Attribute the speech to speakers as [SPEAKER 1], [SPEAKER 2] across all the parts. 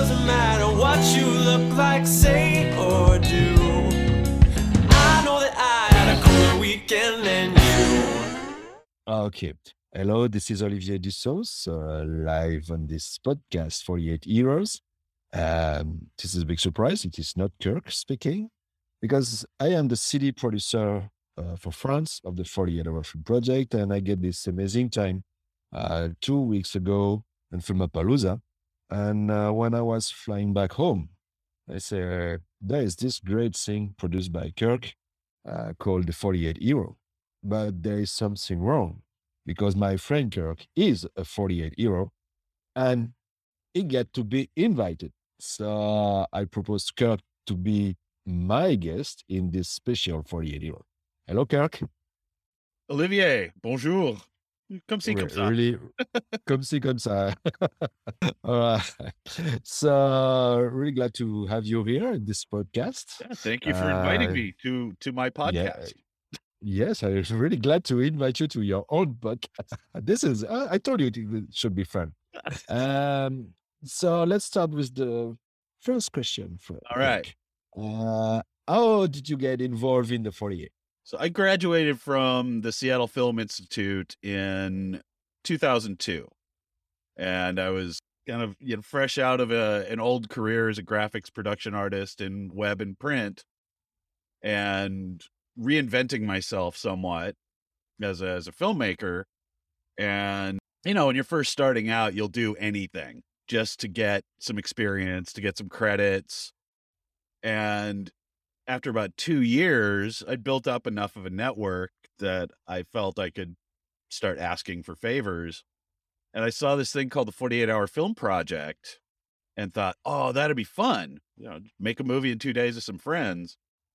[SPEAKER 1] doesn't matter what you look like, say or do. I know that I had a cooler weekend than you.
[SPEAKER 2] Okay. Hello, this is Olivier Dussault, live on this podcast, 48 Heroes. This is a big surprise. It is not Kirk speaking, because I am the CD producer for France of the 48 Hour Film Project, and I get this amazing time 2 weeks ago in Filmapalooza. And when I was flying back home, I say, there is this great thing produced by Kirk called the 48 Hero. But there is something wrong because my friend Kirk is a 48 hero and he get to be invited. So I proposed Kirk to be my guest in this special 48 hero. Hello, Kirk.
[SPEAKER 3] Olivier, bonjour. Comme ci, comme ça.
[SPEAKER 2] Really, comme ci, comme ça. All right. So really glad to have you here in this podcast.
[SPEAKER 3] Yeah, thank you for inviting me to my podcast.
[SPEAKER 2] Yes, I'm really glad to invite you to your own podcast. This is, I told you it should be fun. So let's start with the first question.
[SPEAKER 3] All right.
[SPEAKER 2] How did you get involved in the 48?
[SPEAKER 3] So I graduated from the Seattle Film Institute in 2002. And I was kind of fresh out of an old career as a graphics production artist in web and print, and reinventing myself somewhat as a filmmaker. And, when you're first starting out, you'll do anything just to get some experience, to get some credits. And after about 2 years, I'd built up enough of a network that I felt I could start asking for favors. And I saw this thing called the 48 Hour Film Project and thought, oh, that'd be fun. Make a movie in 2 days with some friends.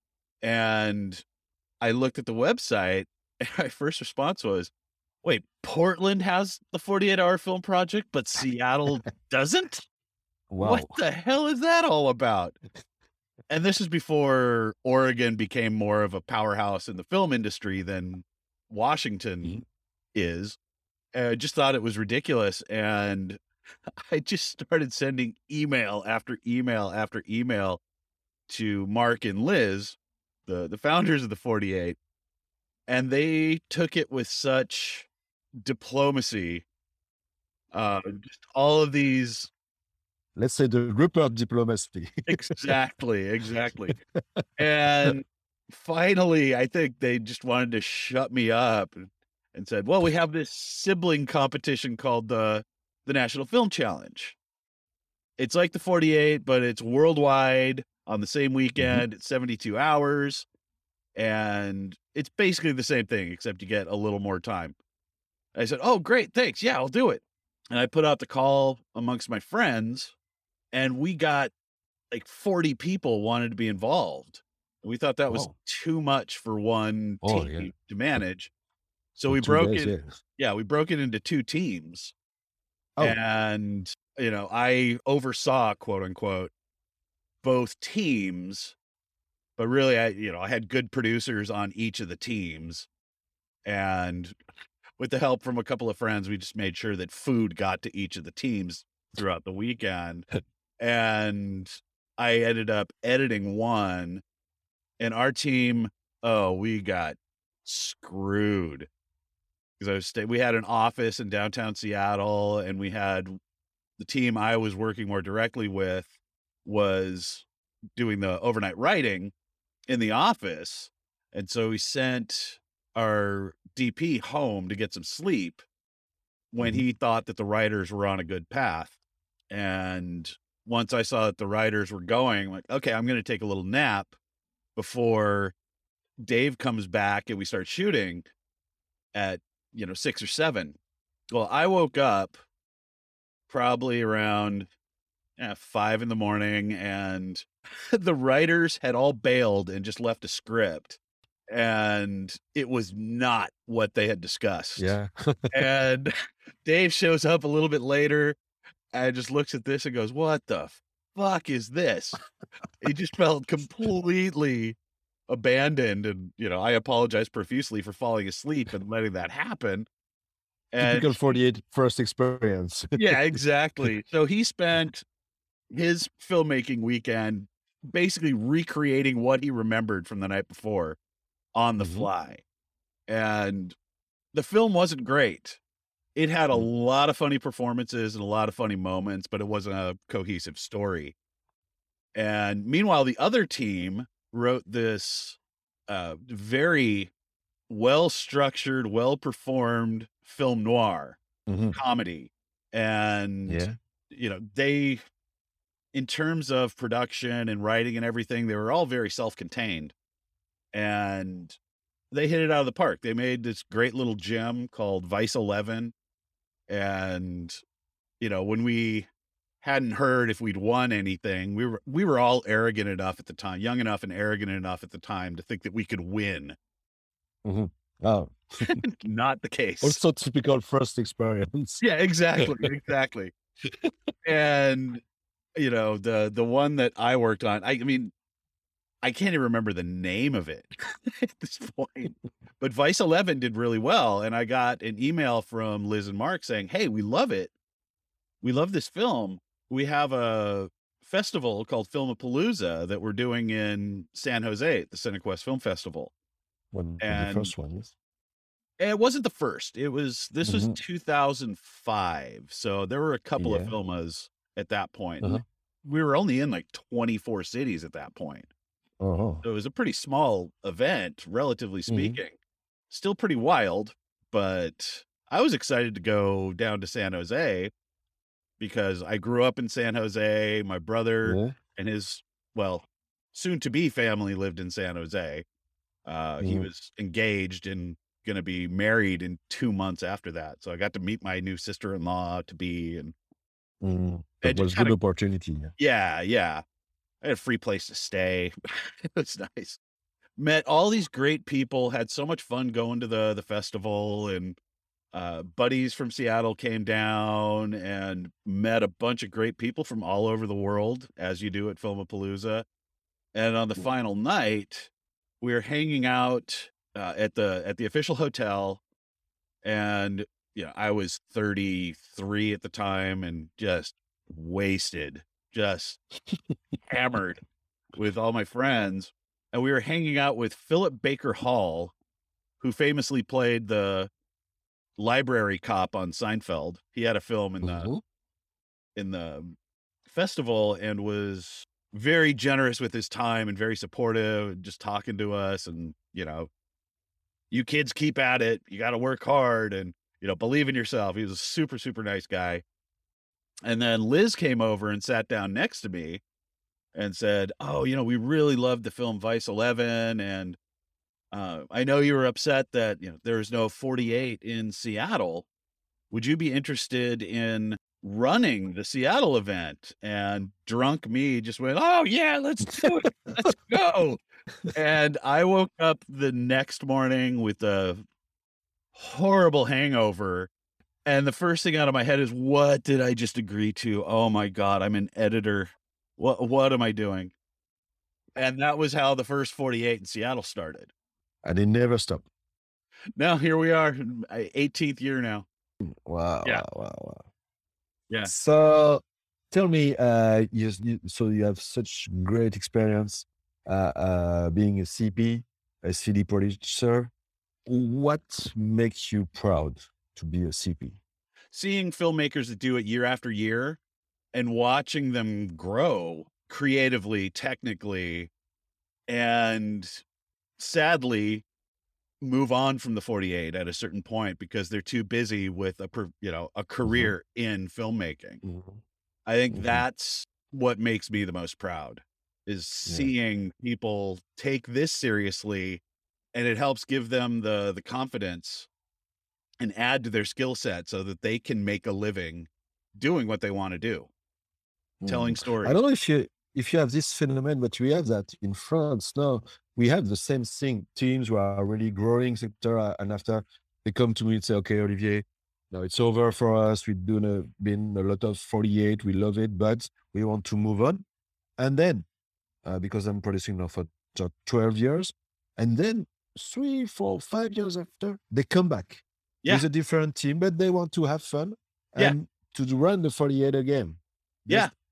[SPEAKER 3] And I looked at the website and my first response was, wait, Portland has the 48 Hour Film Project, but Seattle doesn't?
[SPEAKER 2] Wow.
[SPEAKER 3] What the hell is that all about? And this is before Oregon became more of a powerhouse in the film industry than Washington is. I just thought it was ridiculous. And I just started sending email after email after email to Mark and Liz, the founders of the 48. And they took it with such diplomacy. Just all of these.
[SPEAKER 2] Let's say the Rupert diplomacy.
[SPEAKER 3] Exactly. And finally, I think they just wanted to shut me up and said, well, we have this sibling competition called the National Film Challenge. It's like the 48, but it's worldwide on the same weekend. It's 72 hours. And it's basically the same thing, except you get a little more time. I said, oh, great, thanks. Yeah, I'll do it. And I put out the call amongst my friends, and we got like 40 people wanted to be involved. We thought that was too much for one team to manage. So we broke it. Yeah, we broke it into 2 teams. And, I oversaw, quote unquote, both teams, but really I had good producers on each of the teams. And with the help from a couple of friends, we just made sure that food got to each of the teams throughout the weekend. And I ended up editing one, and our team, we got screwed. Because we had an office in downtown Seattle, and we had the team I was working more directly with was doing the overnight writing in the office. And so we sent our DP home to get some sleep when he thought that the writers were on a good path. And once I saw that the writers were going, I'm like, okay, I'm going to take a little nap before Dave comes back and we start shooting at 6 or 7. Well, I woke up probably around 5 in the morning, and the writers had all bailed and just left a script, and it was not what they had discussed.
[SPEAKER 2] Yeah.
[SPEAKER 3] And Dave shows up a little bit later and just looks at this and goes, what the fuck is this? He just felt completely abandoned. And, I apologize profusely for falling asleep and letting that happen. And
[SPEAKER 2] Typical 48 first experience.
[SPEAKER 3] yeah, exactly. So he spent his filmmaking weekend, basically recreating what he remembered from the night before on the
[SPEAKER 2] Mhm.
[SPEAKER 3] fly. And the film wasn't great. It had a
[SPEAKER 2] Mm.
[SPEAKER 3] lot of funny performances and a lot of funny moments, but it wasn't a cohesive story. And meanwhile, the other team wrote this very well structured, well performed film noir
[SPEAKER 2] Mhm.
[SPEAKER 3] comedy. And,
[SPEAKER 2] Yeah.
[SPEAKER 3] they, in terms of production and writing and everything, they were all very self contained. And they hit it out of the park. They made this great little gem called Vice 11. And, when we hadn't heard if we'd won anything, we were all arrogant enough at the time, young enough and arrogant enough at the time to think that we could win.
[SPEAKER 2] Mhm. Oh,
[SPEAKER 3] Not the case.
[SPEAKER 2] also typical first experience.
[SPEAKER 3] Yeah, exactly, exactly. And, the one that I worked on, I mean, I can't even remember the name of it at this point, but Vice 11 did really well. And I got an email from Liz and Mark saying, "Hey, we love it. We love this film. We have a festival called Filmapalooza that we're doing in San Jose at the CineQuest Film Festival."
[SPEAKER 2] When the
[SPEAKER 3] And
[SPEAKER 2] first one, yes.
[SPEAKER 3] it wasn't the first. This was
[SPEAKER 2] Mhm.
[SPEAKER 3] 2005. So there were a couple of
[SPEAKER 2] Yeah.
[SPEAKER 3] filmas at that point.
[SPEAKER 2] Uh-huh.
[SPEAKER 3] And we were only in like 24 cities at that point.
[SPEAKER 2] Oh.
[SPEAKER 3] So it was a pretty small event, relatively
[SPEAKER 2] Mhm.
[SPEAKER 3] speaking. Still pretty wild, but I was excited to go down to San Jose because I grew up in San Jose. My brother
[SPEAKER 2] Yeah.
[SPEAKER 3] and his, soon to be family lived in San Jose. He
[SPEAKER 2] Mhm.
[SPEAKER 3] was engaged and going to be married in 2 months after that. So I got to meet my new sister-in-law to be, and
[SPEAKER 2] Mm. That
[SPEAKER 3] it just
[SPEAKER 2] was
[SPEAKER 3] kind
[SPEAKER 2] good
[SPEAKER 3] of,
[SPEAKER 2] opportunity. Yeah.
[SPEAKER 3] yeah. I had a free place to stay. It was nice. Met all these great people, had so much fun going to the festival, and buddies from Seattle came down and met a bunch of great people from all over the world, as you do at Filmapalooza. And on the final night, we were hanging out at the official hotel, and I was 33 at the time and just wasted, just hammered with all my friends. And we were hanging out with Philip Baker Hall, who famously played the library cop on Seinfeld. He had a film
[SPEAKER 2] Mhm.
[SPEAKER 3] in the festival and was very generous with his time and very supportive and just talking to us. And, you kids keep at it. You got to work hard and, believe in yourself. He was a super, super nice guy. And then Liz came over and sat down next to me and said, "Oh, we really loved the film Vice 11. And I know you were upset that, there's no 48 in Seattle. Would you be interested in running the Seattle event?" And drunk me just went, "Oh yeah, let's do it. Let's go." And I woke up the next morning with a horrible hangover. And the first thing out of my head is, what did I just agree to? Oh my God, I'm an editor. What am I doing? And that was how the first 48 in Seattle started.
[SPEAKER 2] And it never stopped.
[SPEAKER 3] Now here we are, 18th year now.
[SPEAKER 2] Wow,
[SPEAKER 3] Yeah.
[SPEAKER 2] wow.
[SPEAKER 3] Yeah.
[SPEAKER 2] So tell me, so you have such great experience being a CP, a CD producer. What makes you proud to be a CP?
[SPEAKER 3] Seeing filmmakers that do it year after year and watching them grow creatively, technically, and sadly move on from the 48 at a certain point because they're too busy with a
[SPEAKER 2] Mhm.
[SPEAKER 3] career in filmmaking.
[SPEAKER 2] Mhm.
[SPEAKER 3] I think
[SPEAKER 2] Mhm.
[SPEAKER 3] that's what makes me the most proud, is
[SPEAKER 2] Yeah.
[SPEAKER 3] seeing people take this seriously, and it helps give them the confidence and add to their skill set so that they can make a living doing what they want to do, telling
[SPEAKER 2] I
[SPEAKER 3] stories.
[SPEAKER 2] don't know if you have this phenomenon, but we have that in France now. We have the same thing. Teams who are really growing, etc. And after they come to me and say, "Okay, Olivier, no, it's over for us. We've been a lot of 48. We love it, but we want to move on." And then, because I'm producing now for 12 years, and then 3, 4, 5 years after, they come back
[SPEAKER 3] Yeah.
[SPEAKER 2] with a different team, but they want to have fun
[SPEAKER 3] Yeah.
[SPEAKER 2] and to run the 48 again.
[SPEAKER 3] Yeah.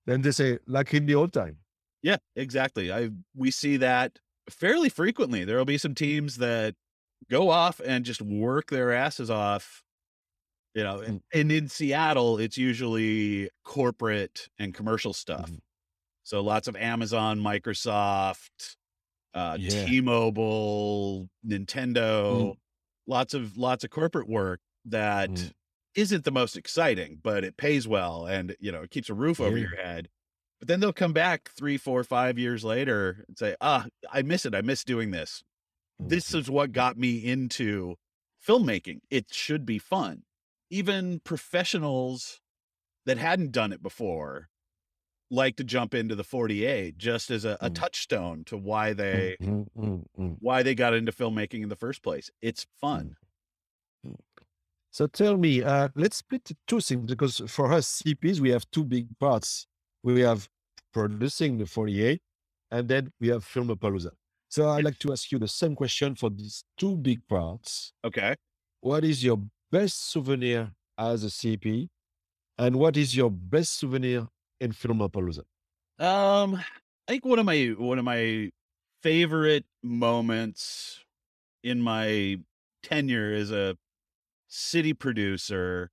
[SPEAKER 2] Then they say, like in the old time.
[SPEAKER 3] Yeah, exactly. We see that fairly frequently. There'll be some teams that go off and just work their asses off.
[SPEAKER 2] Mm,
[SPEAKER 3] And in Seattle, it's usually corporate and commercial stuff.
[SPEAKER 2] mhm.
[SPEAKER 3] So lots of Amazon, Microsoft,
[SPEAKER 2] Yeah.
[SPEAKER 3] T-Mobile, Nintendo,
[SPEAKER 2] Mm,
[SPEAKER 3] lots of corporate work that
[SPEAKER 2] mm,
[SPEAKER 3] isn't the most exciting, but it pays well and it keeps a roof over
[SPEAKER 2] yeah.
[SPEAKER 3] your head. But then they'll come back 3, 4, 5 years later and say, I miss it. I miss doing this. This
[SPEAKER 2] Mhm.
[SPEAKER 3] is what got me into filmmaking. It should be fun. Even professionals that hadn't done it before like to jump into the 48 just as a
[SPEAKER 2] Mm,
[SPEAKER 3] touchstone to why
[SPEAKER 2] mm,
[SPEAKER 3] they
[SPEAKER 2] mm, mm, mm,
[SPEAKER 3] why they got into filmmaking in the first place. It's
[SPEAKER 2] mm,
[SPEAKER 3] fun.
[SPEAKER 2] mm. So tell me, let's split the two things because for us CPs, we have two big parts. We have producing the 48 and then we have Filmapalooza. So I'd like to ask you the same question for these two big parts.
[SPEAKER 3] Okay.
[SPEAKER 2] What is your best souvenir as a CP? And what is your best souvenir in Filmapalooza?
[SPEAKER 3] I think one of my favorite moments in my tenure as a city producer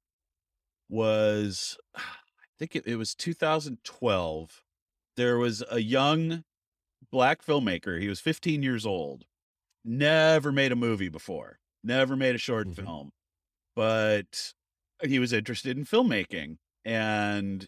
[SPEAKER 3] was I think it was 2012. There was a young black filmmaker. He was 15 years old. Never made a movie before. Never made a short
[SPEAKER 2] Mhm,
[SPEAKER 3] film, but he was interested in filmmaking. And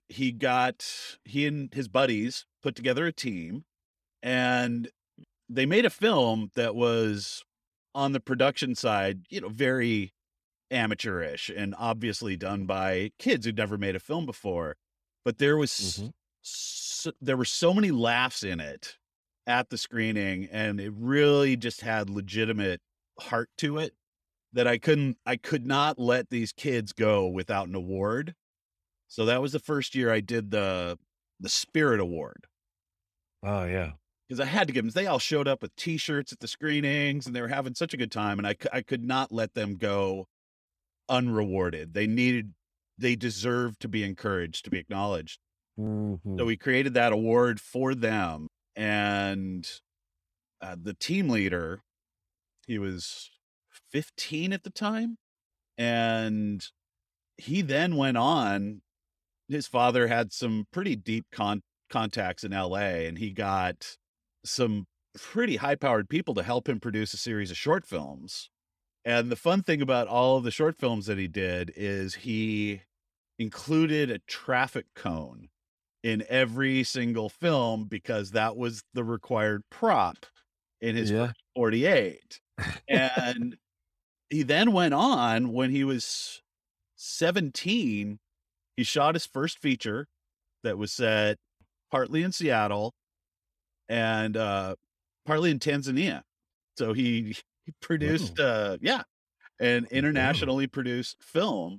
[SPEAKER 3] he and his buddies put together a team and they made a film that was on the production side, very amateurish and obviously done by kids who'd never made a film before. But
[SPEAKER 2] mhm,
[SPEAKER 3] there were so many laughs in it at the screening, and it really just had legitimate heart to it that I could not let these kids go without an award. So that was the first year I did the Spirit Award
[SPEAKER 2] oh, yeah.
[SPEAKER 3] because I had to give them. They all showed up with T-shirts at the screenings, and they were having such a good time, and I could not let them go unrewarded. They deserved to be encouraged, to be acknowledged. So
[SPEAKER 2] Mhm,
[SPEAKER 3] we created that award for them, and the team leader, he was 15 at the time, and he then went on. His father had some pretty deep contacts in LA, and he got some pretty high-powered people to help him produce a series of short films. And the fun thing about all of the short films that he did is he included a traffic cone in every single film because that was the required prop in his
[SPEAKER 2] yeah.
[SPEAKER 3] first 48. And he then went on when he was 17, he shot his first feature that was set partly in Seattle and partly in Tanzania. So he produced
[SPEAKER 2] Wow.
[SPEAKER 3] an
[SPEAKER 2] Wow.
[SPEAKER 3] internationally produced film.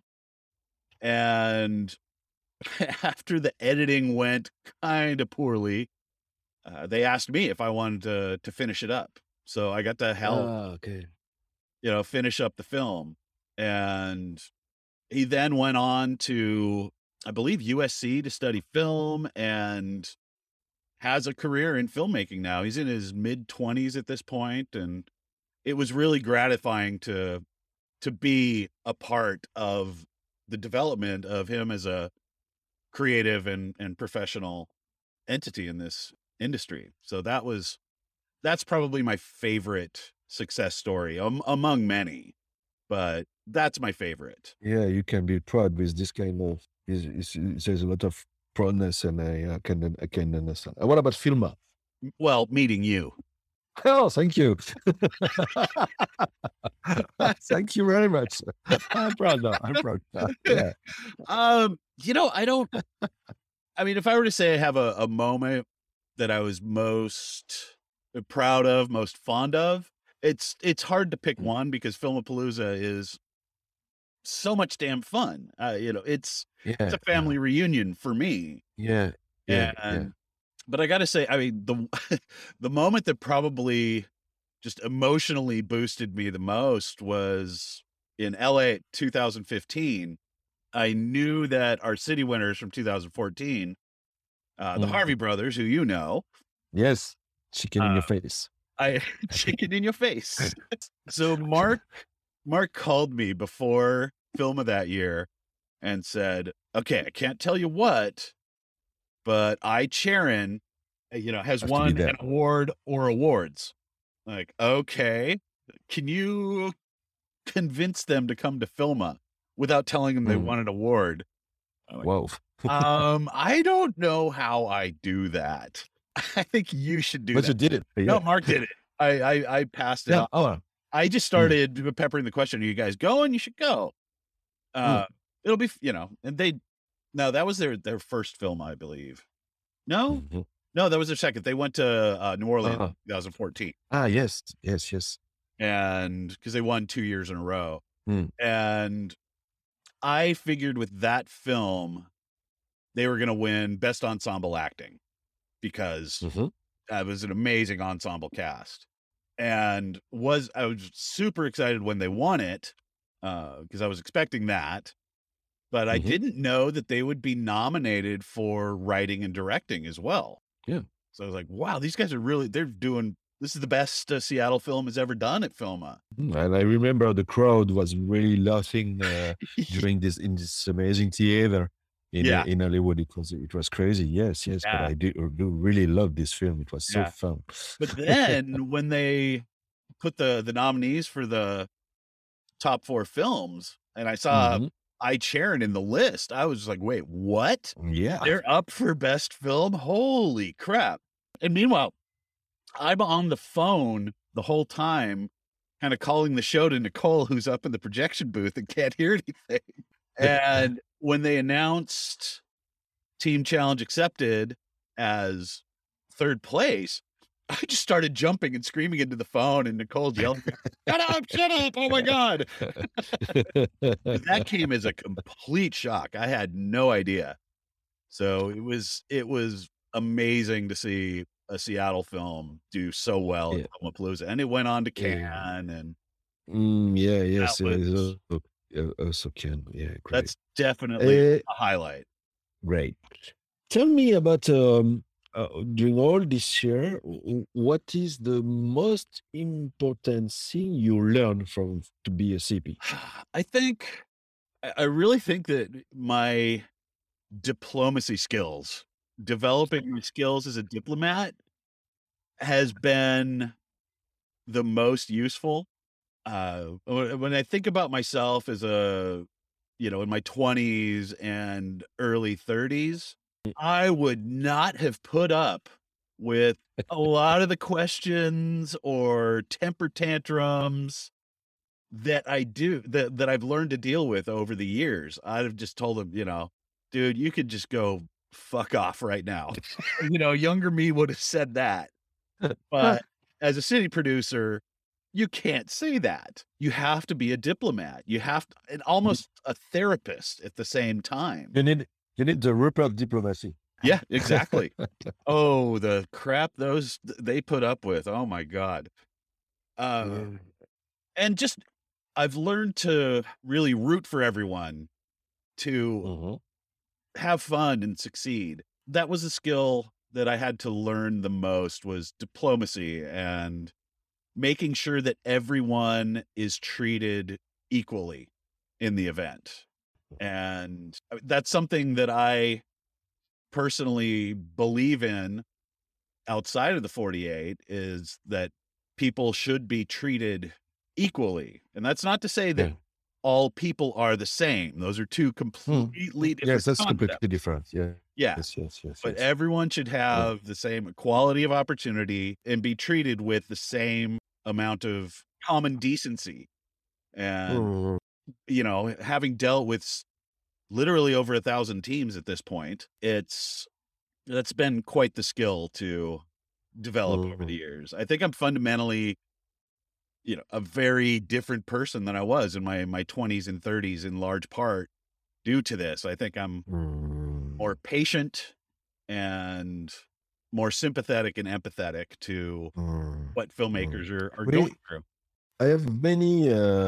[SPEAKER 3] And after the editing went kind of poorly, they asked me if I wanted to finish it up. So I got to help,
[SPEAKER 2] Ah, okay.
[SPEAKER 3] finish up the film. And he then went on to, I believe, USC to study film and has a career in filmmaking now. He's in his mid 20s at this point, and it was really gratifying to be a part of the development of him as a creative and professional entity in this industry. So that's probably my favorite success story among many, but that's my favorite.
[SPEAKER 2] Yeah, you can be proud with this kind of. There's a lot of proudness, and I can understand. And what about Filma?
[SPEAKER 3] Well, meeting you.
[SPEAKER 2] Oh, thank you. Thank you very much. I'm proud now. I'm proud now. Yeah.
[SPEAKER 3] I don't I mean, if I were to say I have a moment that I was most proud of, most fond of, it's hard to pick
[SPEAKER 2] Mm.
[SPEAKER 3] one because Filmapalooza is so much damn fun. It's
[SPEAKER 2] Yeah.
[SPEAKER 3] a
[SPEAKER 2] Yeah.
[SPEAKER 3] family reunion for me.
[SPEAKER 2] Yeah. Yeah. Yeah.
[SPEAKER 3] And but I got to say, I mean, the the moment that probably just emotionally boosted me the most was in LA 2015. I knew that our city winners from 2014 the Harvey brothers, who you know.
[SPEAKER 2] Yes, chicken in your
[SPEAKER 3] Uh,
[SPEAKER 2] face.
[SPEAKER 3] Chicken in your face. So Mark called me before film of that year and said, "Okay, I can't tell you what, but Sharon, has
[SPEAKER 2] Have to be
[SPEAKER 3] won
[SPEAKER 2] there.
[SPEAKER 3] an award or awards." Like, okay, can you convince them to come to Filma without telling them they
[SPEAKER 2] Mm.
[SPEAKER 3] won an award? I'm like,
[SPEAKER 2] Wow.
[SPEAKER 3] I don't know how I do that. I think you should do
[SPEAKER 2] But
[SPEAKER 3] that.
[SPEAKER 2] you did it.
[SPEAKER 3] No,
[SPEAKER 2] Yeah.
[SPEAKER 3] Mark did it. I passed it
[SPEAKER 2] Yeah.
[SPEAKER 3] off.
[SPEAKER 2] Oh,
[SPEAKER 3] I just started peppering the question. Are you guys going? You should go. It'll be, and no, that was their first film, I believe. No,
[SPEAKER 2] mhm.
[SPEAKER 3] no, that was their second. They went to New Orleans
[SPEAKER 2] Uh-huh.
[SPEAKER 3] in 2014,
[SPEAKER 2] Yes. Yes. Yes.
[SPEAKER 3] and because they won 2 years in a row.
[SPEAKER 2] Mm.
[SPEAKER 3] And I figured with that film, they were going to win Best Ensemble Acting because
[SPEAKER 2] Mhm.
[SPEAKER 3] that was an amazing ensemble cast. And I was super excited when they won it because I was expecting that. But I
[SPEAKER 2] Mhm.
[SPEAKER 3] didn't know that they would be nominated for writing and directing as well.
[SPEAKER 2] Yeah.
[SPEAKER 3] So I was like, wow, these guys are this is the best Seattle film has ever done at Filma.
[SPEAKER 2] And I remember the crowd was really laughing during in this amazing theater in Hollywood. It was crazy. Yes. Yes. But
[SPEAKER 3] Yeah.
[SPEAKER 2] I do really love this film. It was so
[SPEAKER 3] Yeah.
[SPEAKER 2] fun.
[SPEAKER 3] But then when they put the nominees for the top 4 films, and I saw
[SPEAKER 2] Mhm.
[SPEAKER 3] Sharon in the list, I was like, wait, what?
[SPEAKER 2] Yeah.
[SPEAKER 3] They're up for best film? Holy crap. And meanwhile, I'm on the phone the whole time, kind of calling the show to Nicole, who's up in the projection booth and can't hear anything. And when they announced Team Challenge Accepted as 3rd place, I just started jumping and screaming into the phone, and Nicole yelling, shut up, oh my God. That came as a complete shock. I had no idea. So it was amazing to see a Seattle film do so well
[SPEAKER 2] Yeah.
[SPEAKER 3] at Filmapalooza. And it went on to
[SPEAKER 2] Yeah.
[SPEAKER 3] Cannes, and
[SPEAKER 2] Yeah. Yes.
[SPEAKER 3] that was
[SPEAKER 2] Also can. Yeah. Great.
[SPEAKER 3] that's definitely
[SPEAKER 2] Uh,
[SPEAKER 3] a highlight.
[SPEAKER 2] Great. Tell me about during all this year, what is the most important thing you learned from to be a CP?
[SPEAKER 3] I really think that my diplomacy skills, developing my skills as a diplomat, has been the most useful. When I think about myself as in my 20s and early 30s, I would not have put up with a lot of the questions or temper tantrums that I've learned to deal with over the years. I'd have just told them, dude, you could just go fuck off right now. Younger me would have said that. But as a city producer, you can't say that. You have to be a diplomat. You have to, and almost a therapist at the same time.
[SPEAKER 2] You need the Rupert diplomacy.
[SPEAKER 3] Yeah, exactly. Oh, the crap they put up with. Oh my God. And just, I've learned to really root for everyone to
[SPEAKER 2] Mhm.
[SPEAKER 3] have fun and succeed. That was a skill that I had to learn the most, was diplomacy and making sure that everyone is treated equally in the event. And that's something that I personally believe in outside of the 48, is that people should be treated equally. And that's not to say that
[SPEAKER 2] Yeah.
[SPEAKER 3] all people are the same. Those are two completely different
[SPEAKER 2] Yes, that's
[SPEAKER 3] concepts.
[SPEAKER 2] completely different. Yeah.
[SPEAKER 3] Yeah.
[SPEAKER 2] Yes.
[SPEAKER 3] But
[SPEAKER 2] Yes.
[SPEAKER 3] everyone should have the same equality of opportunity and be treated with the same amount of common decency. And,
[SPEAKER 2] Mhm.
[SPEAKER 3] having dealt with literally over 1,000 teams at this point, that's been quite the skill to develop over the
[SPEAKER 2] Mhm.
[SPEAKER 3] years. I think I'm fundamentally, a very different person than I was in my 20s and 30s, in large part due to this. I think I'm more patient and more sympathetic and empathetic to what filmmakers are going through.
[SPEAKER 2] I have many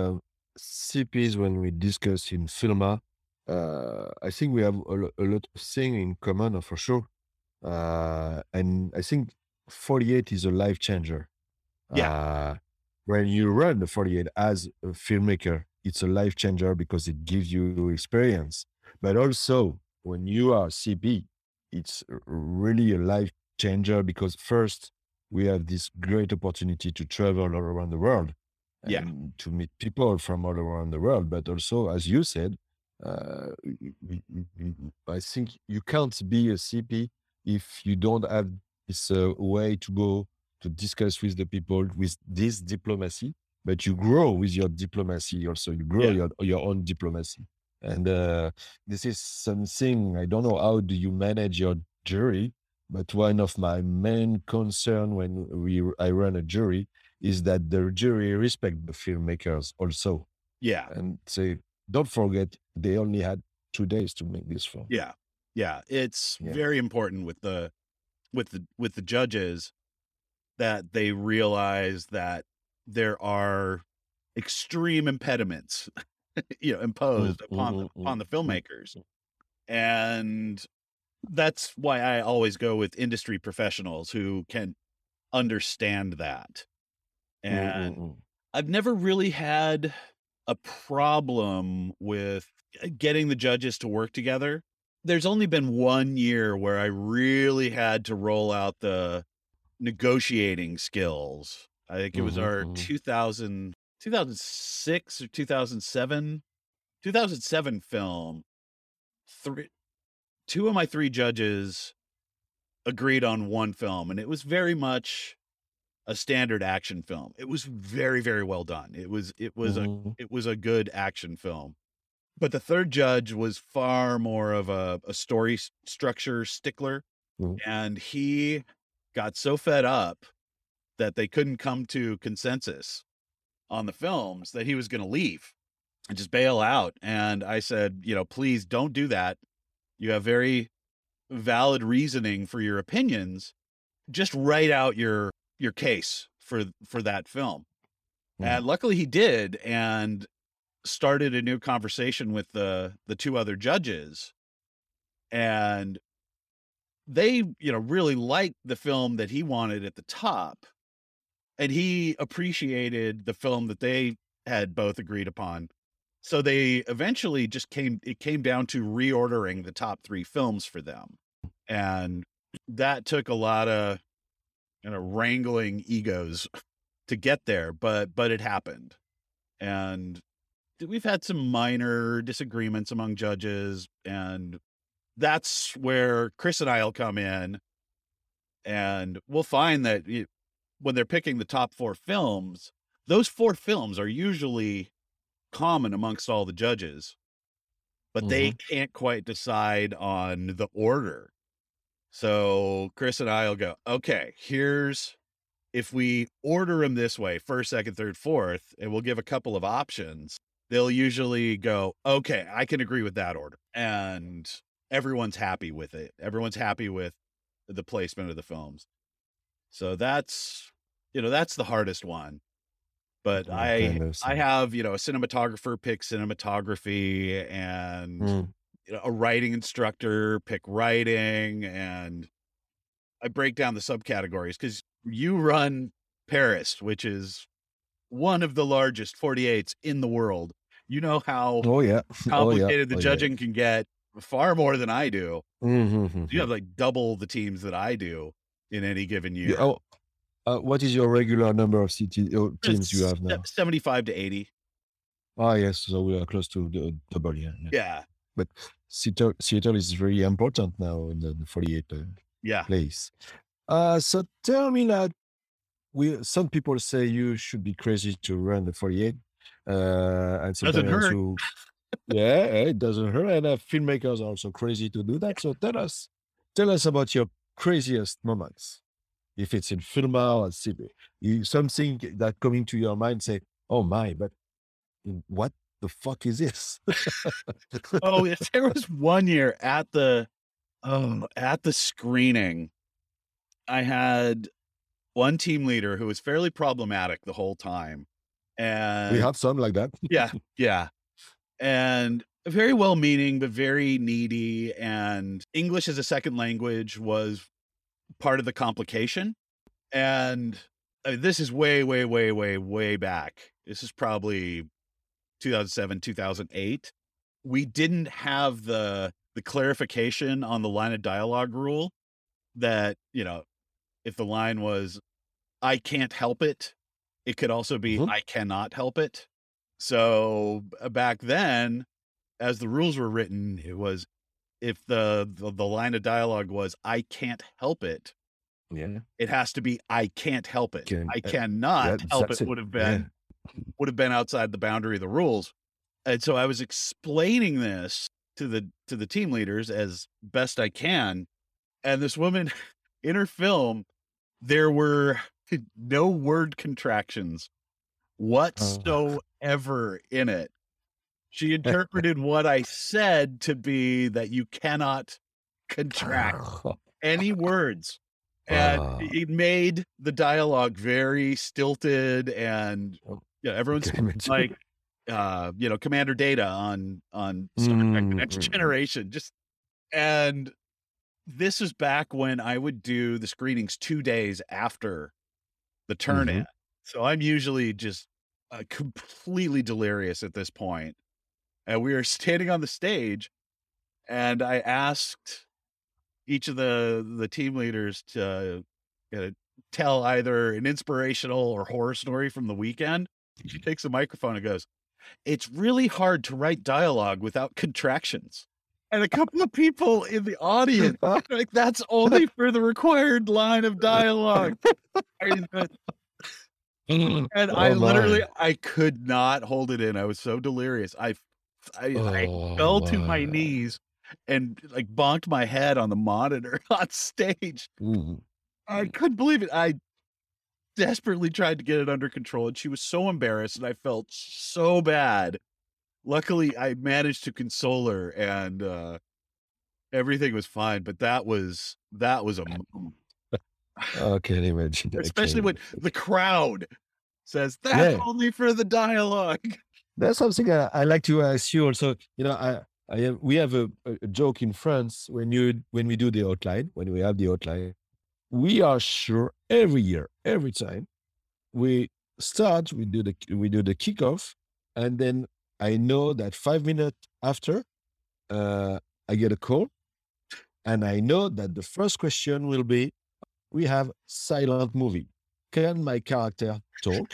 [SPEAKER 2] CPs when we discuss in Filma. I think we have a lot of things in common for sure. And I think 48 is a life changer.
[SPEAKER 3] Yeah.
[SPEAKER 2] When you run the 48 as a filmmaker, it's a life changer because it gives you experience. But also, when you are CP, it's really a life changer because first, we have this great opportunity to travel all around the world
[SPEAKER 3] Yeah.
[SPEAKER 2] and to meet people from all around the world. But also, as you said, I think you can't be a CP if you don't have this way to go to discuss with the people with this diplomacy, but you grow with your diplomacy also. You grow
[SPEAKER 3] Yeah.
[SPEAKER 2] your own diplomacy. And this is something, I don't know, how do you manage your jury? But one of my main concern when I run a jury is that the jury respect the filmmakers also
[SPEAKER 3] Yeah.
[SPEAKER 2] and say, don't forget, they only had 2 days to make this film.
[SPEAKER 3] Yeah. Yeah. It's
[SPEAKER 2] Yeah.
[SPEAKER 3] very important with the judges that they realize that there are extreme impediments, imposed upon the filmmakers. And that's why I always go with industry professionals who can understand that. And I've never really had a problem with getting the judges to work together. There's only been 1 year where I really had to roll out the negotiating skills. I think it was our 2006 or 2007 film. Two of my 3 judges agreed on one film, and it was very much a standard action film. It was very, very well done. It was a good action film. But the third judge was far more of a story structure stickler, and he got so fed up that they couldn't come to consensus on the films that he was going to leave and just bail out. And I said, please don't do that. You have very valid reasoning for your opinions. Just write out your case for that film. And luckily he did, and started a new conversation with the 2 other judges. And they, really liked the film that he wanted at the top. And he appreciated the film that they had both agreed upon. So they eventually it came down to reordering the top 3 films for them. And that took a lot of wrangling egos to get there, but it happened. And we've had some minor disagreements among judges, and that's where Chris and I will come in, and we'll find that when they're picking the top 4 films, those 4 films are usually common amongst all the judges, but they can't quite decide on the order. So Chris and I will go, okay, if we order them this way, first, second, third, fourth, and we'll give a couple of options, they'll usually go, okay, I can agree with that order. And everyone's happy with it. Everyone's happy with the placement of the films. So that's the hardest one. But I have, a cinematographer pick cinematography, and a writing instructor pick writing, and I break down the subcategories because you run Paris, which is one of the largest 48s in the world. You know how complicated the judging can get, far more than I do. You have like double the teams that I do in any given year.
[SPEAKER 2] What is your regular number of teams you have now?
[SPEAKER 3] 75 to 80.
[SPEAKER 2] Yes. So we are close to the double,
[SPEAKER 3] Yeah.
[SPEAKER 2] But Seattle is very important now in the 48 place. So tell me that some people say you should be crazy to run the 48. And
[SPEAKER 3] doesn't hurt.
[SPEAKER 2] It doesn't hurt. And filmmakers are also crazy to do that. So tell us about your craziest moments. If it's in film or CP, something that coming to your mind, say, oh my, but what the fuck is this?
[SPEAKER 3] There was 1 year at the screening, I had one team leader who was fairly problematic the whole time. And
[SPEAKER 2] we have some like that.
[SPEAKER 3] Yeah. And very well-meaning, but very needy. And English as a second language was part of the complication. And this is way, way, way, way, way back. This is probably 2007, 2008. We didn't have the clarification on the line of dialogue rule that, if the line was, I can't help it, it could also be, I cannot help it. So back then, as the rules were written, it was, if the line of dialogue was, I can't help it,
[SPEAKER 2] Yeah.
[SPEAKER 3] it has to be, I can't help it. I
[SPEAKER 2] Yeah,
[SPEAKER 3] cannot help
[SPEAKER 2] that's
[SPEAKER 3] it
[SPEAKER 2] it.
[SPEAKER 3] would have been outside the boundary of the rules. And so I was explaining this to the team leaders as best I can. And this woman in her film, there were no word contractions whatsoever in it. She interpreted what I said to be that you cannot contract any words. And it made the dialogue very stilted, and everyone's like, Commander Data on Star Trek: The Next Generation. And this is back when I would do the screenings 2 days after the turn-in. So I'm usually just completely delirious at this point. And we were standing on the stage, and I asked each of the team leaders to tell either an inspirational or horror story from the weekend. She takes the microphone and goes, "It's really hard to write dialogue without contractions." And a couple of people in the audience are like, "That's only for the required line of dialogue." And I literally, I could not hold it in. I was so delirious. I fell to my knees and like bonked my head on the monitor on stage. I couldn't believe it. I desperately tried to get it under control, and she was so embarrassed, and I felt so bad. Luckily, I managed to console her, and everything was fine. But that was a moment.
[SPEAKER 2] I can imagine.
[SPEAKER 3] Especially when the crowd says, "That's only for the dialogue."
[SPEAKER 2] That's something I like to ask you also. We have a joke in France when we do the outline, when we have the outline, we are sure every year, every time we start, we do the kickoff, and then I know that 5 minutes after, I get a call, and I know that the first question will be, we have silent movie. Can my character talk?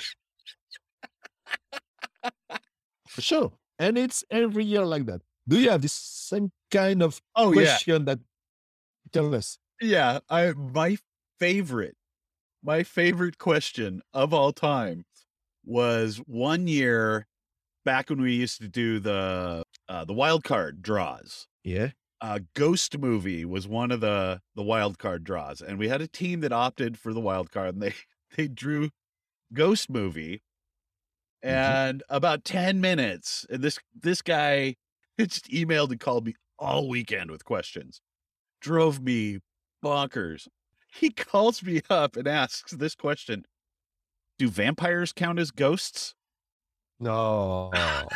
[SPEAKER 2] For sure. And it's every year like that. Do you have this same kind of question that tell us?
[SPEAKER 3] Yeah. My favorite question of all time was one year back when we used to do the wild card draws.
[SPEAKER 2] Yeah.
[SPEAKER 3] Ghost Movie was one of the wild card draws, and we had a team that opted for the wild card, and they drew Ghost Movie. And about 10 minutes, and this guy just emailed and called me all weekend with questions. Drove me bonkers. He calls me up and asks this question: do vampires count as ghosts?
[SPEAKER 2] No.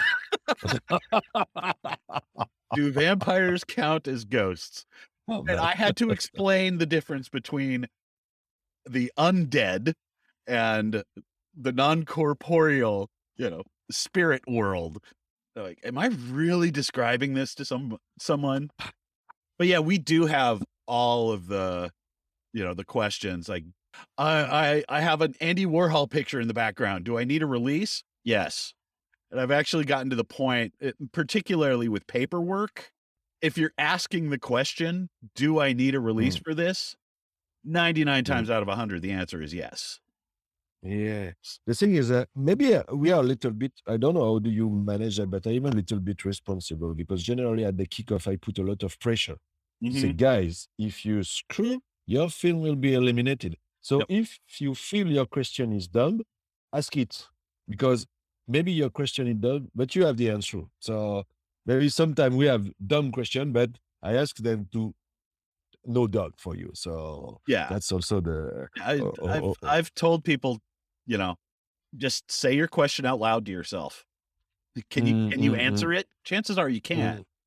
[SPEAKER 3] Do vampires count as ghosts? And I had to explain the difference between the undead and the non-corporeal, spirit world. Like, am I really describing this to someone? But yeah, we do have all of the, the questions. Like, I have an Andy Warhol picture in the background. Do I need a release? Yes. And I've actually gotten to the point, particularly with paperwork, if you're asking the question, do I need a release for this? 99 times out of 100, the answer is yes.
[SPEAKER 2] Yeah. The thing is that maybe we are a little bit, I don't know how do you manage that, but I'm a little bit responsible because generally at the kickoff, I put a lot of pressure. Say, guys, if you screw, your film will be eliminated. So if you feel your question is dumb, ask it, because maybe your question is dumb, but you have the answer. So maybe sometimes we have dumb question, but I ask them to no dog for you. So that's also the.
[SPEAKER 3] I've told people, just say your question out loud to yourself. Can you answer it? Chances are you can.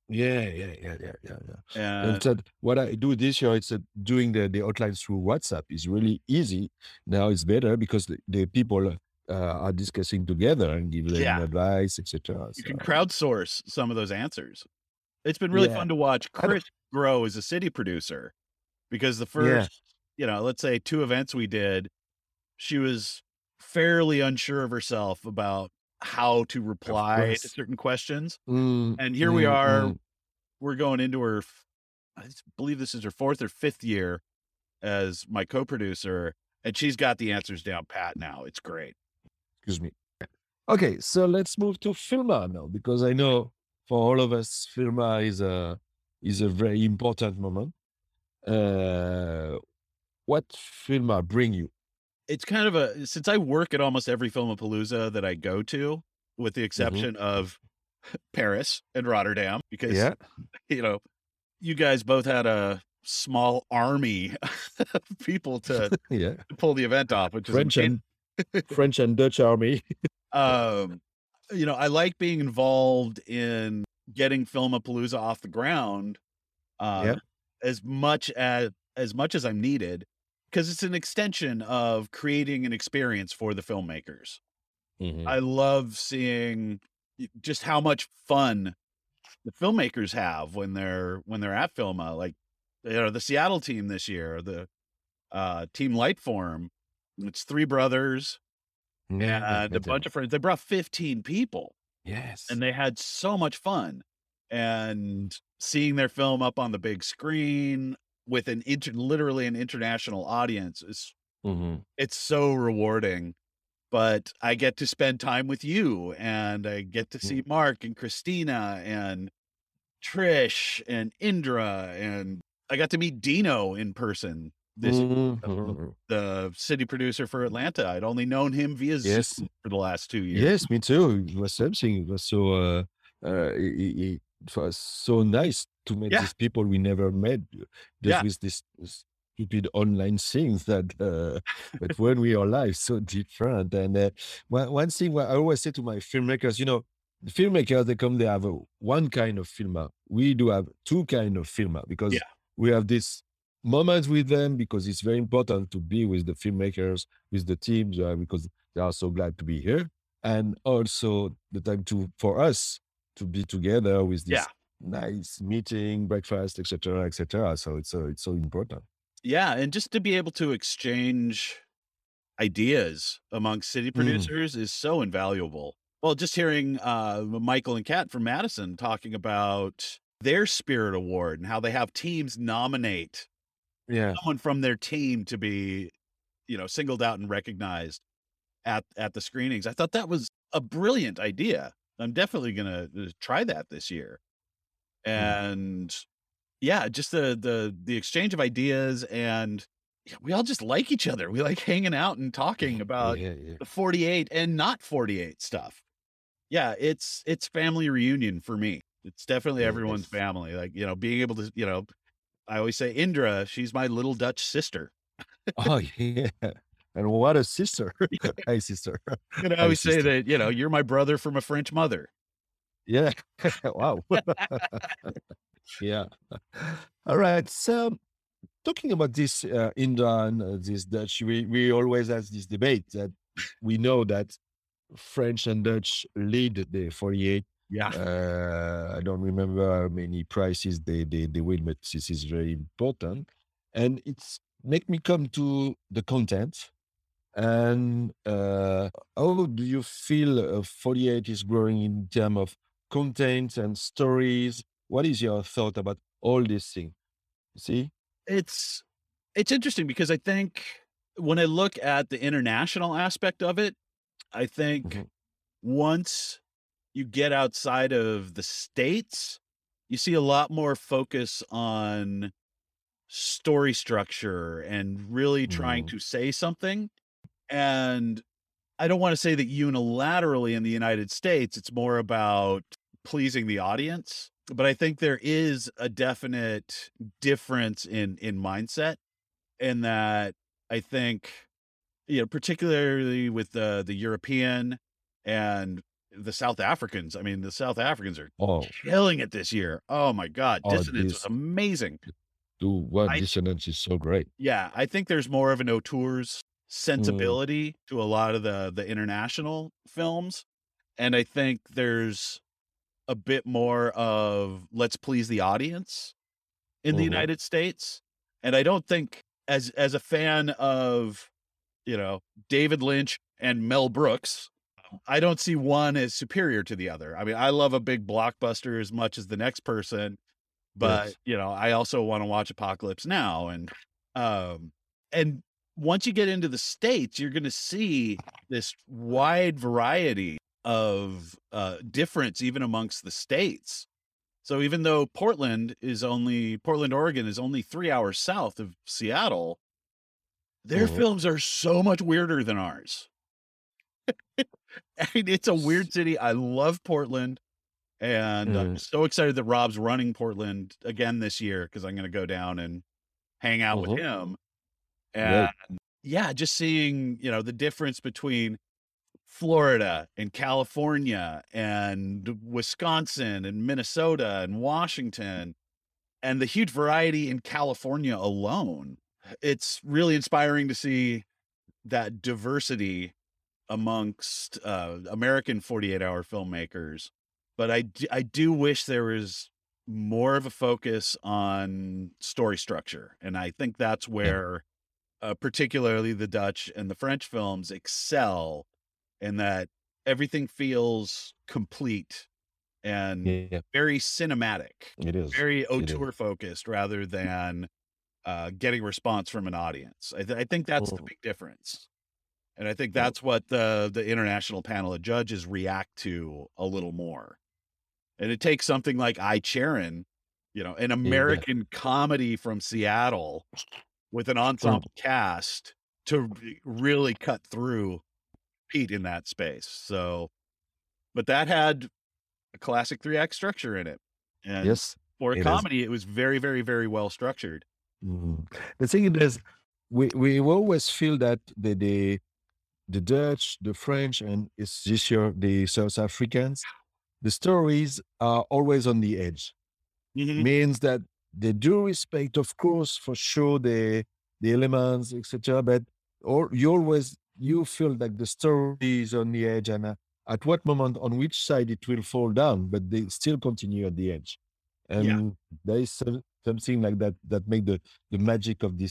[SPEAKER 2] Yeah.
[SPEAKER 3] And
[SPEAKER 2] Instead, what I do this year, it's doing the outlines through WhatsApp is really easy. Now it's better because the people are discussing together and giving
[SPEAKER 3] yeah,
[SPEAKER 2] advice, etc.
[SPEAKER 3] you can
[SPEAKER 2] So
[SPEAKER 3] crowdsource some of those answers. It's been really
[SPEAKER 2] yeah,
[SPEAKER 3] fun to watch
[SPEAKER 2] I don't,
[SPEAKER 3] Chris grow as a city producer because the
[SPEAKER 2] yeah,
[SPEAKER 3] first, let's say 2 events we did, she was fairly unsure of herself about how to
[SPEAKER 2] of
[SPEAKER 3] reply to
[SPEAKER 2] course.
[SPEAKER 3] certain questions.
[SPEAKER 2] Mm,
[SPEAKER 3] And here we
[SPEAKER 2] mm,
[SPEAKER 3] are,
[SPEAKER 2] mm.
[SPEAKER 3] we're going into I believe this is her 4th or 5th year as my co-producer, and she's got the answers down pat now. It's great.
[SPEAKER 2] Excuse me. Okay, so let's move to Filma now because I know for all of us, Filma is a very important moment. Uh, what Filma bring you?
[SPEAKER 3] It's kind of since I work at almost every Filmapalooza that I go to, with the
[SPEAKER 2] Hmm.
[SPEAKER 3] exception of Paris and Rotterdam, because,
[SPEAKER 2] Yeah,
[SPEAKER 3] you know, you guys both had a small army of people to
[SPEAKER 2] yeah.
[SPEAKER 3] pull the event off, which is
[SPEAKER 2] French
[SPEAKER 3] amazing.
[SPEAKER 2] and French and Dutch army.
[SPEAKER 3] Um, I like being involved in getting Filmapalooza off the ground,
[SPEAKER 2] Yeah.
[SPEAKER 3] um, as much as I'm needed, because it's an extension of creating an experience for the filmmakers.
[SPEAKER 2] Hmm.
[SPEAKER 3] I love seeing just how much fun the filmmakers have when they're at Filma. Like, the Seattle team this year, the Team Lightform. It's 3 brothers
[SPEAKER 2] Yeah,
[SPEAKER 3] and a bunch of friends. They brought 15 people,
[SPEAKER 2] yes.
[SPEAKER 3] and they had so much fun. And seeing their film up on the big screen with literally an international audience is
[SPEAKER 2] Hmm.
[SPEAKER 3] it's so rewarding. But I get to spend time with you, and I get to see Mark and Christina and Trish and Indra, and I got to meet Dino in person this
[SPEAKER 2] Hmm.
[SPEAKER 3] the city producer for Atlanta. I'd only known him via
[SPEAKER 2] Yes,
[SPEAKER 3] Zoom for the last 2 years.
[SPEAKER 2] yes, me too. It was something. It was so it was so nice to meet
[SPEAKER 3] Yeah,
[SPEAKER 2] these people we never met just
[SPEAKER 3] yeah,
[SPEAKER 2] with this stupid online things that but when we are live so different. And one thing what I always say to my filmmakers, the filmmakers they come, they have one kind of filmer. We do have two kind of filmer because
[SPEAKER 3] yeah,
[SPEAKER 2] we have this moment with them because it's very important to be with the filmmakers, with the teams, because they are so glad to be here. And also the time for us to be together with
[SPEAKER 3] yeah,
[SPEAKER 2] this nice meeting, breakfast, etc., etc. So it's so important.
[SPEAKER 3] yeah, and just to be able to exchange ideas among city
[SPEAKER 2] Mm,
[SPEAKER 3] producers is so invaluable. Well, just hearing, Michael and Kat from Madison talking about their Spirit Award and how they have teams nominate
[SPEAKER 2] yeah.
[SPEAKER 3] someone from their team to be, singled out and recognized at the screenings. I thought that was a brilliant idea. I'm definitely gonna try that this year.
[SPEAKER 2] Mm,
[SPEAKER 3] And yeah, just the exchange of ideas, and yeah, we all just like each other. We like hanging out and talking about
[SPEAKER 2] yeah.
[SPEAKER 3] the 48 and not 48 stuff. Yeah, it's family reunion for me. It's definitely everyone's
[SPEAKER 2] Yes.
[SPEAKER 3] family. Like, being able to, I always say Indra, she's my little Dutch sister.
[SPEAKER 2] Oh yeah. And what a sister. Hi sister.
[SPEAKER 3] And I
[SPEAKER 2] Hi
[SPEAKER 3] always say
[SPEAKER 2] sister.
[SPEAKER 3] that, you're my brother from a French mother.
[SPEAKER 2] Yeah. Wow. Yeah. All right. So talking about this Indra and this Dutch, we always have this debate that we know that French and Dutch lead the 48.
[SPEAKER 3] Yeah.
[SPEAKER 2] I don't remember how many prizes they win, but this is very important. And it's make me come to the content. And how do you feel 48 is growing in terms of content and stories? What is your thought about all these things? See?
[SPEAKER 3] It's it's interesting because I think when I look at the international aspect of it, I think
[SPEAKER 2] Mhm.
[SPEAKER 3] once you get outside of the States, you see a lot more focus on story structure and really trying
[SPEAKER 2] Mhm.
[SPEAKER 3] to say something. And I don't wanna say that unilaterally in the United States, it's more about pleasing the audience, but I think there is a definite difference in mindset, in that I think, particularly with the European and the South Africans. I mean, the South Africans are
[SPEAKER 2] Oh,
[SPEAKER 3] killing it this year. Oh my God.
[SPEAKER 2] oh,
[SPEAKER 3] Dissonance was
[SPEAKER 2] this
[SPEAKER 3] amazing.
[SPEAKER 2] one
[SPEAKER 3] I
[SPEAKER 2] dissonance is so great.
[SPEAKER 3] Yeah, I think there's more of an auteurs
[SPEAKER 2] Mm,
[SPEAKER 3] sensibility to a lot of the international films, and I think there's a bit more of let's please the audience in the
[SPEAKER 2] mhm,
[SPEAKER 3] United States. And I don't think as a fan of, you know, David Lynch and Mel Brooks, I don't see one as superior to the other. I mean, I love a big blockbuster as much as the next person, but
[SPEAKER 2] yes.
[SPEAKER 3] you know, I also want to watch Apocalypse Now. Um and once you get into the States, you're going to see this wide variety of difference even amongst the states. So even though Portland, Oregon is only 3 hours south of Seattle, their
[SPEAKER 2] Mhm.
[SPEAKER 3] films are so much weirder than ours. I mean, it's a
[SPEAKER 2] S
[SPEAKER 3] weird city. I love Portland, and I'm
[SPEAKER 2] mm,
[SPEAKER 3] so excited that Rob's running Portland again this year because I'm going to go down and hang out with
[SPEAKER 2] mhm,
[SPEAKER 3] him. And
[SPEAKER 2] great.
[SPEAKER 3] yeah, just seeing, you know, the difference between Florida and California and Wisconsin and Minnesota and Washington and the huge variety in California alone. It's really inspiring to see that diversity amongst American 48-hour filmmakers. But I do wish there was more of a focus on story structure. And I think that's
[SPEAKER 2] Yeah,
[SPEAKER 3] where particularly the Dutch and the French films excel in that everything feels complete and
[SPEAKER 2] yeah,
[SPEAKER 3] very cinematic,
[SPEAKER 2] it is.
[SPEAKER 3] very
[SPEAKER 2] It is.
[SPEAKER 3] auteur focused rather than getting response from an audience. I think that's the
[SPEAKER 2] Mhm,
[SPEAKER 3] big difference. And I think
[SPEAKER 2] yeah,
[SPEAKER 3] that's what the international panel of judges react to a little more. And it takes something like I, Charon, you know, an
[SPEAKER 2] yeah.
[SPEAKER 3] American comedy from Seattle with an
[SPEAKER 2] Mm,
[SPEAKER 3] ensemble cast to really cut through Pete in that space. So, but that had a classic 3 act structure in it. And
[SPEAKER 2] yes,
[SPEAKER 3] for a
[SPEAKER 2] it is.
[SPEAKER 3] comedy, it was very, very, very well structured.
[SPEAKER 2] Mm. The thing is, we always feel that the Dutch, the French, and it's this year the South Africans, the stories are always on the edge.
[SPEAKER 3] Mhm.
[SPEAKER 2] Means that they do respect, of course, for sure, the elements, etc. But or you feel like the story is on the edge, and at what moment, on which side it will fall down, but they still continue at the edge.
[SPEAKER 3] Yeah.
[SPEAKER 2] And there is something like that that make the magic of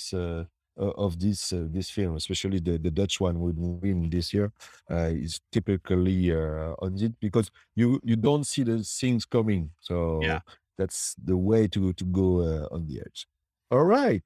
[SPEAKER 2] this film, especially the Dutch one would win this year, is typically on it because you don't see the things coming.
[SPEAKER 3] Yeah.
[SPEAKER 2] So that's the way to go on the edge. All right.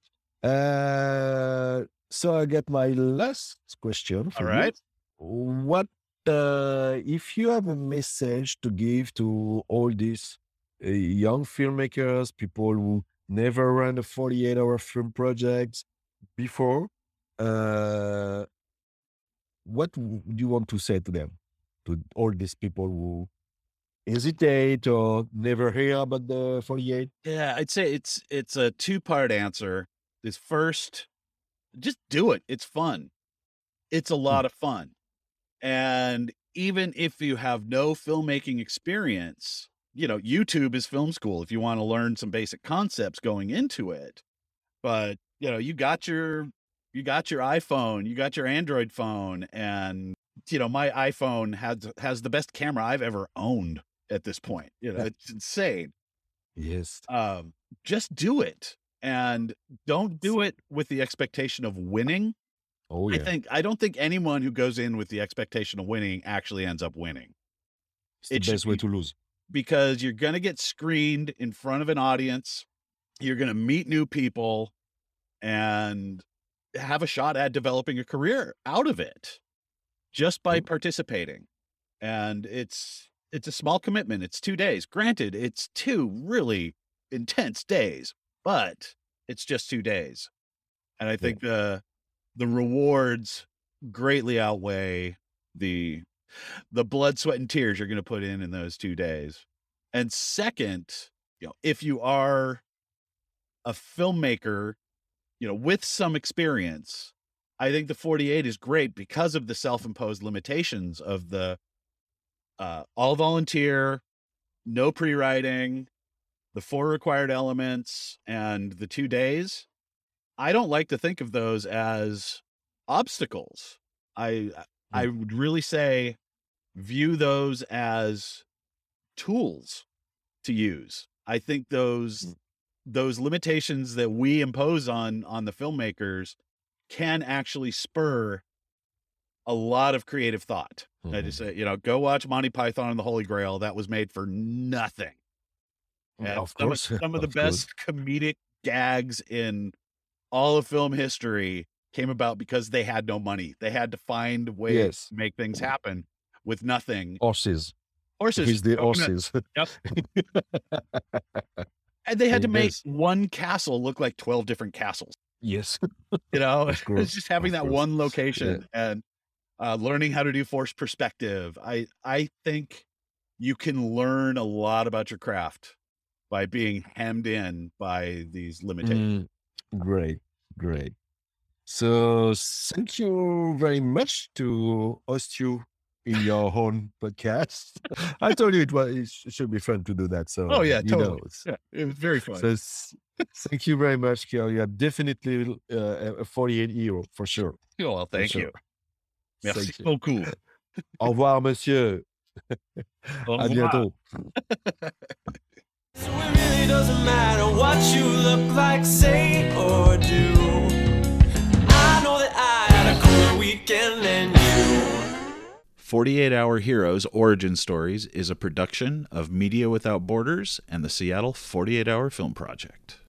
[SPEAKER 2] So I get my last question
[SPEAKER 3] All
[SPEAKER 2] for you.
[SPEAKER 3] right.
[SPEAKER 2] What if you have a message to give to all these young filmmakers, people who never ran a 48-hour film project before, uh, what do you want to say to them, to all these people who hesitate or never hear about the 48?
[SPEAKER 3] Yeah. I'd say it's a two-part answer. Is first, just do it. It's fun. It's a
[SPEAKER 2] Hmm.
[SPEAKER 3] lot of fun. And even if you have no filmmaking experience, you know, YouTube is film school if you want to learn some basic concepts going into it. But, you know, you got your iPhone, you got your Android phone, and you know, my iPhone has the best camera I've ever owned at this point. You know, it's insane.
[SPEAKER 2] Yes.
[SPEAKER 3] Um, just do it. And don't do it with the expectation of winning.
[SPEAKER 2] Oh, yeah.
[SPEAKER 3] I don't think anyone who goes in with the expectation of winning actually ends up winning.
[SPEAKER 2] It's the
[SPEAKER 3] It should
[SPEAKER 2] best way
[SPEAKER 3] be
[SPEAKER 2] to lose.
[SPEAKER 3] because you're going to get screened in front of an audience. You're going to meet new people and have a shot at developing a career out of it just by
[SPEAKER 2] Mm,
[SPEAKER 3] participating. And it's a small commitment. It's 2 days. Granted, it's 2 really intense days, but it's just 2 days. And I
[SPEAKER 2] yeah.
[SPEAKER 3] think the rewards greatly outweigh the the blood, sweat, and tears you're going to put in those 2 days. And second, you know, if you are a filmmaker, you know, with some experience, I think the 48 is great because of the self-imposed limitations of all volunteer, no pre-writing, the 4 required elements, and the 2 days. I don't like to think of those as obstacles. I would really say view those as tools to use. I think those limitations that we impose on the filmmakers can actually spur a lot of creative thought. I just say, go watch Monty Python and the Holy Grail. That was made for nothing. And
[SPEAKER 2] Of course.
[SPEAKER 3] some of the
[SPEAKER 2] Of course.
[SPEAKER 3] best comedic gags in all of film history came about because they had no money. They had to find ways
[SPEAKER 2] Yes.
[SPEAKER 3] to make things happen with nothing.
[SPEAKER 2] Horses.
[SPEAKER 3] Horses.
[SPEAKER 2] With the
[SPEAKER 3] coconut-
[SPEAKER 2] horses.
[SPEAKER 3] Yep. And they had to make
[SPEAKER 2] Yes.
[SPEAKER 3] one castle look like 12 different castles.
[SPEAKER 2] Yes.
[SPEAKER 3] It's
[SPEAKER 2] course,
[SPEAKER 3] just having
[SPEAKER 2] of
[SPEAKER 3] that
[SPEAKER 2] course.
[SPEAKER 3] one location and learning how to do forced perspective. I think you can learn a lot about your craft by being hemmed in by these limitations.
[SPEAKER 2] Great. Great. So thank you very much to host you in your own podcast. I told you it should be fun to do that. So
[SPEAKER 3] Oh, yeah,
[SPEAKER 2] you
[SPEAKER 3] totally.
[SPEAKER 2] know, it's-
[SPEAKER 3] Yeah, it was very fun.
[SPEAKER 2] So thank you very much, Kiel. You are definitely a 48 hero for sure.
[SPEAKER 3] Oh, well, thank
[SPEAKER 2] sure.
[SPEAKER 3] you. Merci
[SPEAKER 2] Thank you.
[SPEAKER 3] beaucoup.
[SPEAKER 2] Au revoir, monsieur.
[SPEAKER 3] Au
[SPEAKER 2] À
[SPEAKER 3] revoir.
[SPEAKER 2] bientôt.
[SPEAKER 1] So it really doesn't matter what you look like, say or do. I know that I had a cooler weekend than you.
[SPEAKER 3] 48 Hour Heroes Origin Stories is a production of Media Without Borders and the Seattle 48 Hour Film Project.